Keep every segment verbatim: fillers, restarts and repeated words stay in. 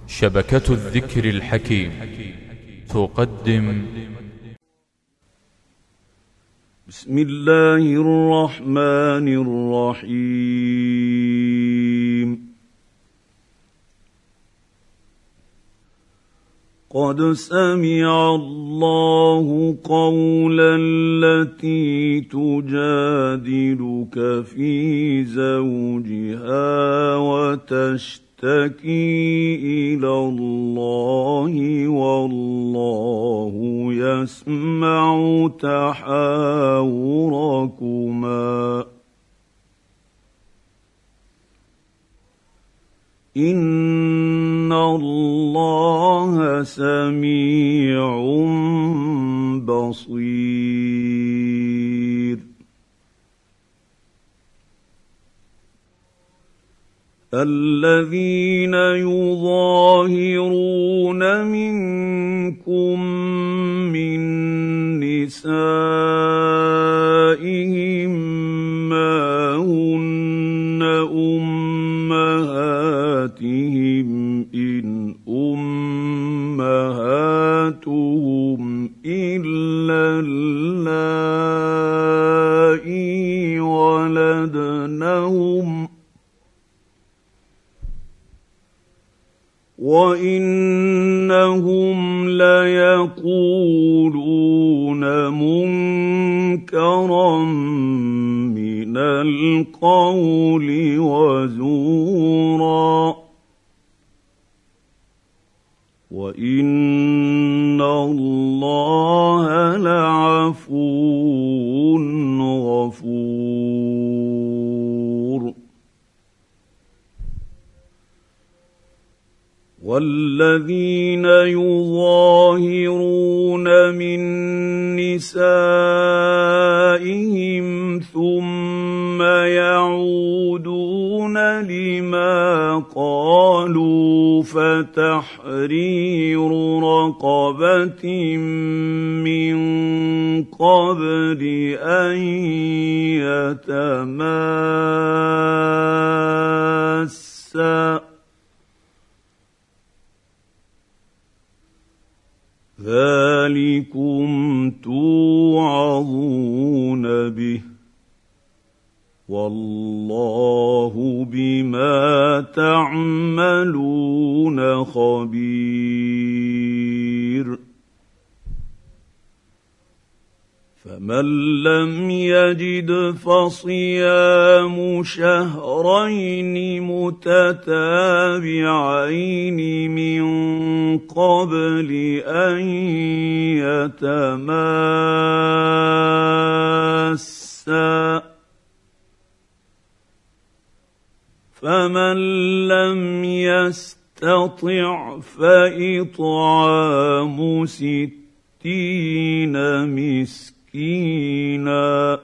شبكة الذكر الحكيم تقدم. بسم الله الرحمن الرحيم. قد سمع الله قول التي تجادلك في زوجها وتشتكي إلى الله والله يسمع تحاوركما إن الله سميع بصير. الذين يظاهرون منكم من نسائهم ما هن أمهاتهم إن أمهاتهم إلا اللائي ولدنهم وإنهم ليقولون منكرا من القول وزورا وإن الله لعفو غفور. والذين يظاهرون من نسائهم ثم يعودون لما قالوا فتحرير رقبة من قبل أن يتماسا ذلكم توعظون به والله بما تعملون خبير. فمن لم يجد فصيام شهرين متتابعين من قبل أن يتماسا فمن لم يستطع فإطعام ستين مسكينا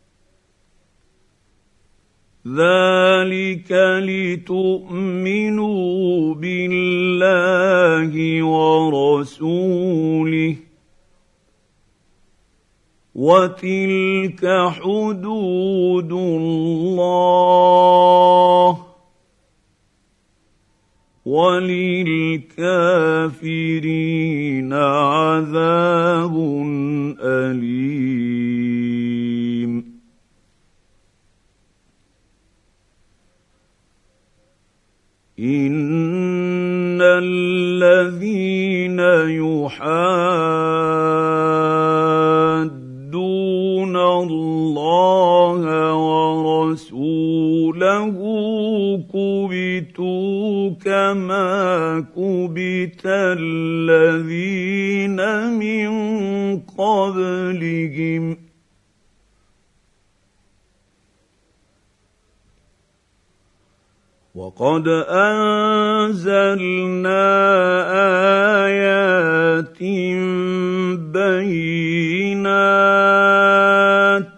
ذلك لتؤمنوا بالله ورسوله وتلك حدود الله وللكافرين عذاب أليم. إن الذين يحادون الله ورسوله كبتوا كما كبت الذين من قبلهم وقد أنزلنا آيات بينات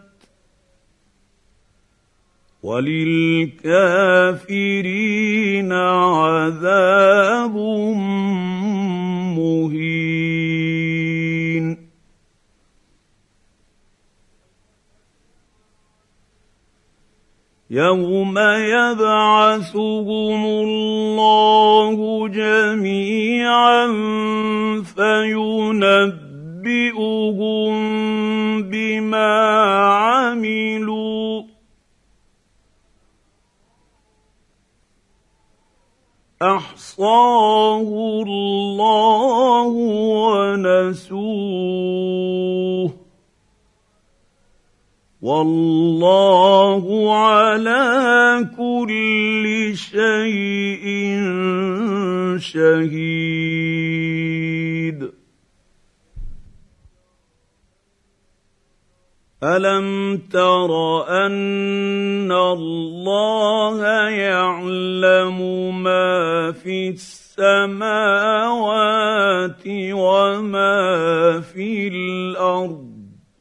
وللكافرين عذاب مهين. يوم يبعثهم الله جميعا فينبئهم بما عملوا أحصاه الله ونسوه والله على كل شيء شهيد. ألم تر أن الله يعلم ما في السماوات وما في الأرض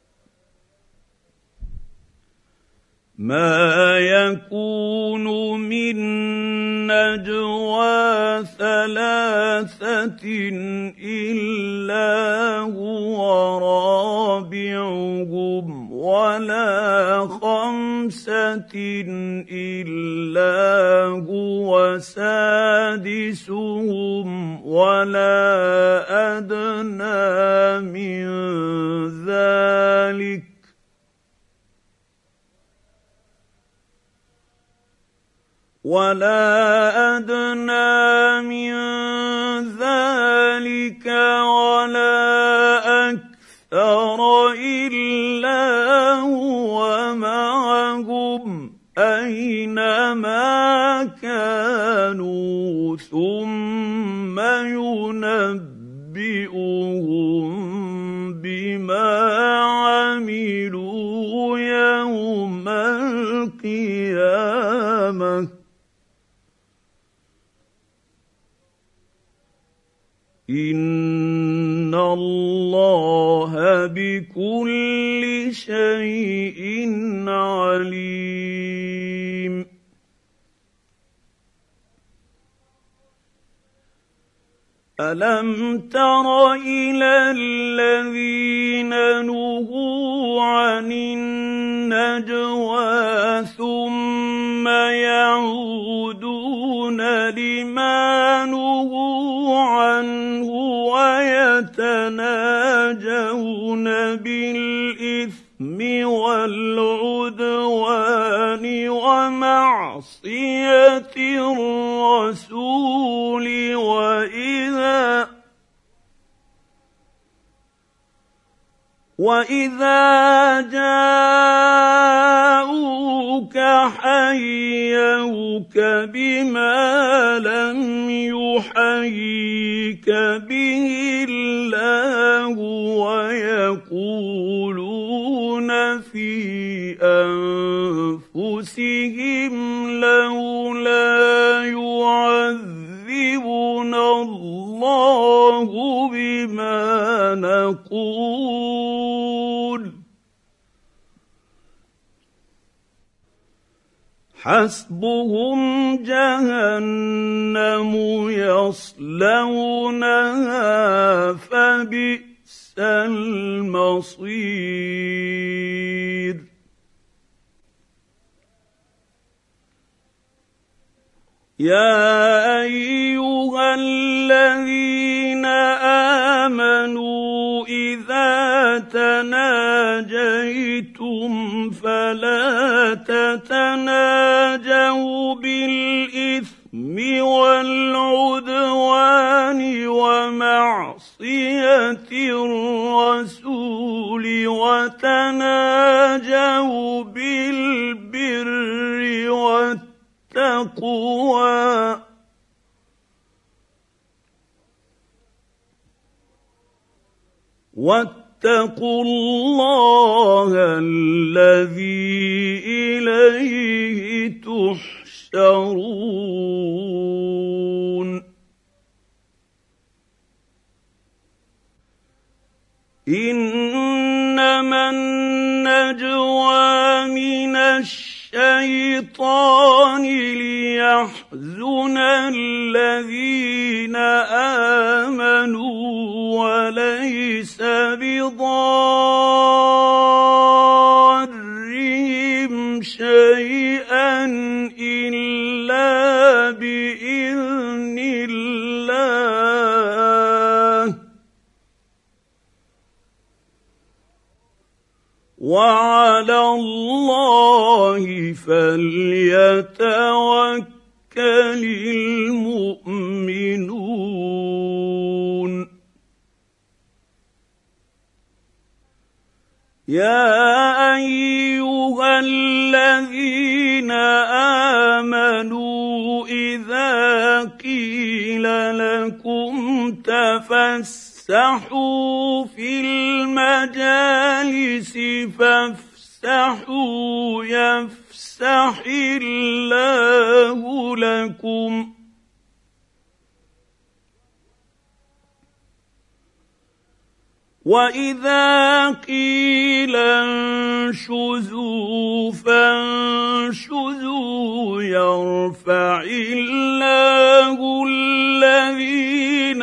ما يكون من نجوى ثلاثة إلا هو رابعهم ولا خمسة إلا هو سادسهم ولا أدنى من ذلك ولا أدنى من ذلك ولا أكثر إلا هو معهم أينما كانوا ثم ينبئهم بما عملوا يوم القيامة إن الله بكل شيء عليم. ألم تر إلى الذين نهوا عن النجوى ثم يعودون لما نهوا عنه ويتناجون بالإثم والعدوان ومعصية الرسول وإذا وإذا جاءوك حيوك بما لم يحييك به الله ويقولون في أنفسهم لولا يعذبنا الله بما نقول حسبهم جهنم يصلونها فبئس المصير. يا أيها الذين آمنوا إذا تناجيتم فلا تتناجوا بالإثم والعدوان ومعصية الرسول وتناجوا بالبر والتقوى واتقوا الله الذي إليه تحشرون. إنما النجوى من الشيطان ليحزن الذين آمنوا وليس بضارهم شيئا وعلى الله فليتوكل المؤمنون يا أيها الذين آمنوا إذا قيل لكم تفسحوا في المجالس فافسحوا يفسح الله لكم وإذا قيل انشزوا فانشزوا يرفع الله الذين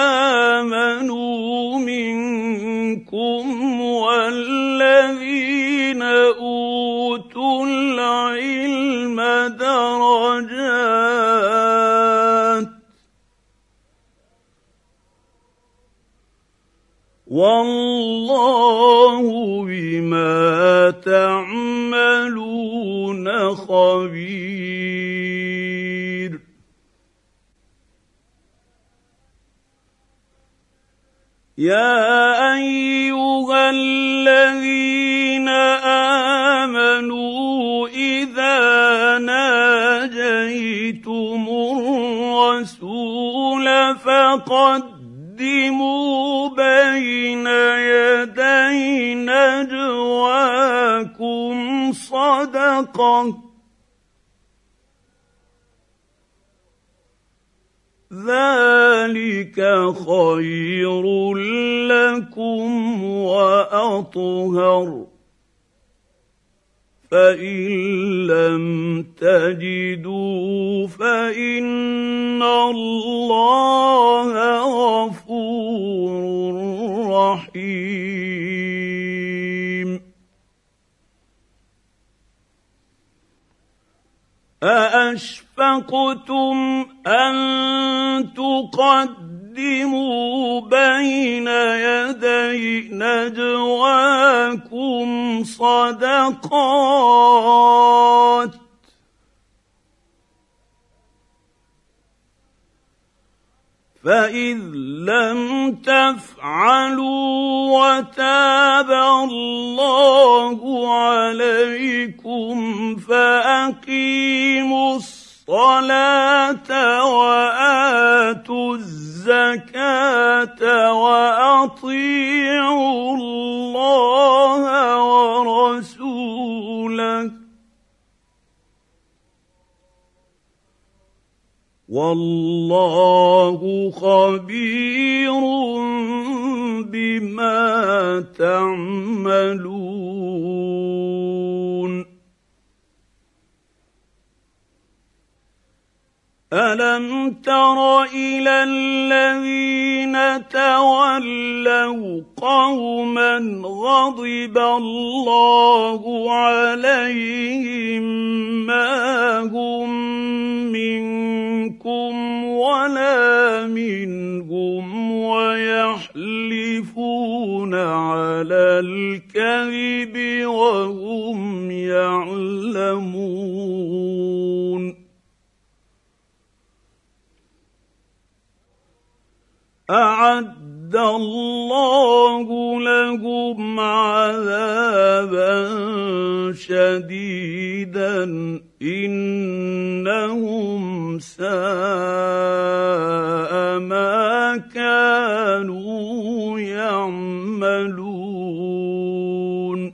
آمنوا منكم والذين أوتوا العلم درجات والله بما تعملون خبير يا أيها الذين آمنوا إذا ناجيتم الرسول فقدموا بين يدي نجواكم صدقة ذلك خير لكم وأطهر فإن لم تجدوا فإن الله غفور رحيم أأشفقتم أن تقدموا بين يدي نجواكم صدقات فإذ لم تفعلوا وتاب الله عليكم فأقيموا الصلاة وآتوا الزكاة وأطيعوا الله ورسوله والله خبير بما تعملون ألم تر إلى الذين تولوا قوما غضب الله عليهم ما هم منكم ولا منهم ويحلفون على الكذب وهم يعلمون أعد الله لهم عذابا شديدا إنهم ساء ما كانوا يعملون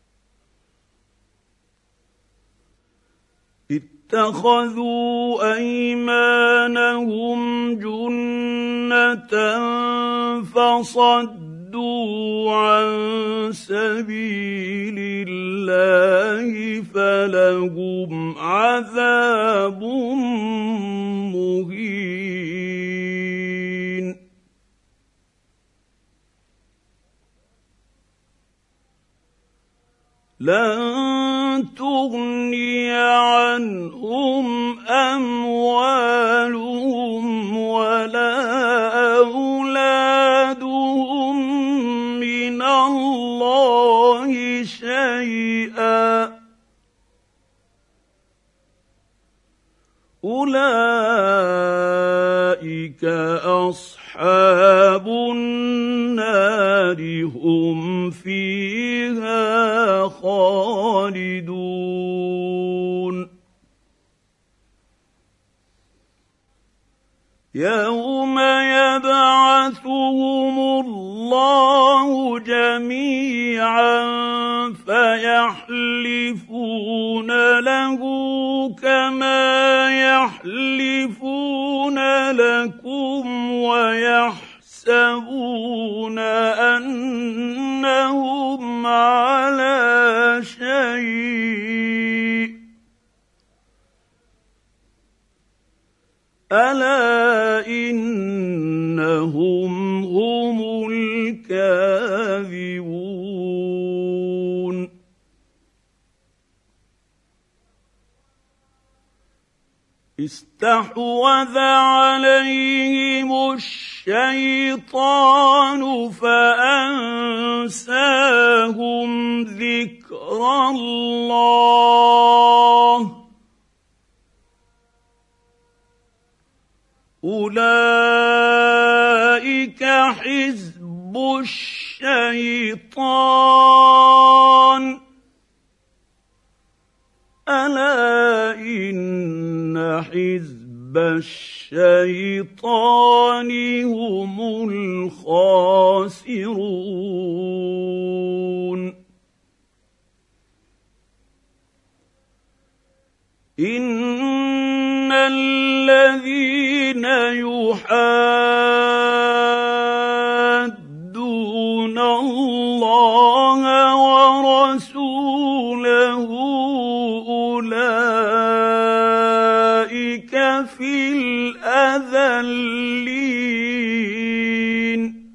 اتخذوا أيمانهم جنة فصدوا عن سبيل الله فلهم عذاب مهين لن تغني عنهم أموالهم ولا أولادهم من الله شيئا أولئك أصحاب النار هم فيها خالدون يوم يبعثهم الله جميعا فيحلفون له كما يحلفون لكم ويحسبون أنهم على شيء ألا إنهم هم الكاذبون استحوذ عليهم الشيطان فأنساهم ذكر الله أولئك حزب الشيطان ألا إن حزب الشيطان هم الخاسرون إن الذين يحادون الله ورسوله أولئك في الأذلين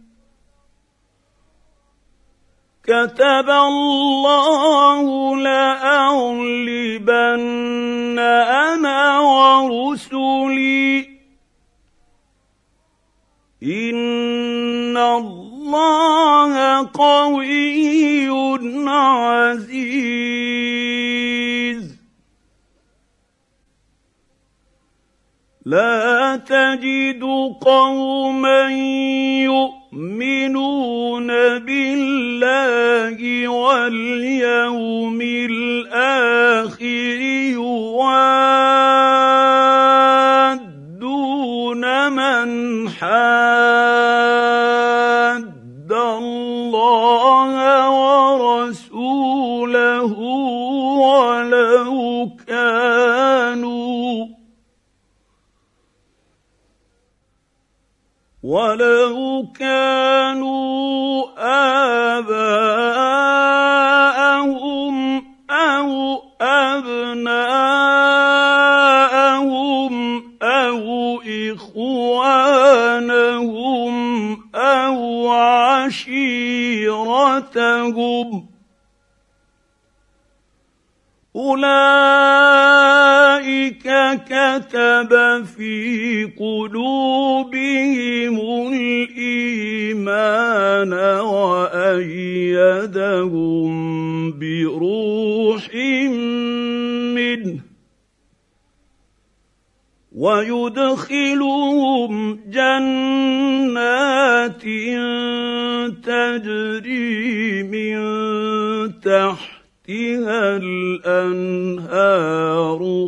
كتب الله لأغلبن أنا ورسلي إن الله قوي عزيز لا تجد قوما يؤمنون بالله واليوم الآخر يوادون من حاد الله ورسوله ولو كانوا ولو كانوا آباءهم أو أبناءهم أو إخوانهم أو عشيرتهم أولئك كتب في قلوبهم الإيمان وأيدهم بروح منه ويدخلهم جنات تجري من تحت تحتها الأنهار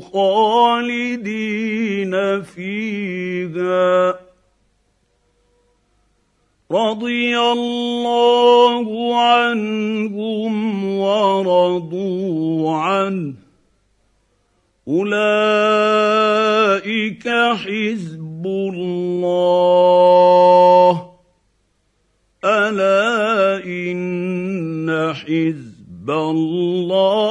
خالدين فيها رضي الله عنهم ورضوا عنه أولئك حزب الله ألا إن حزب الله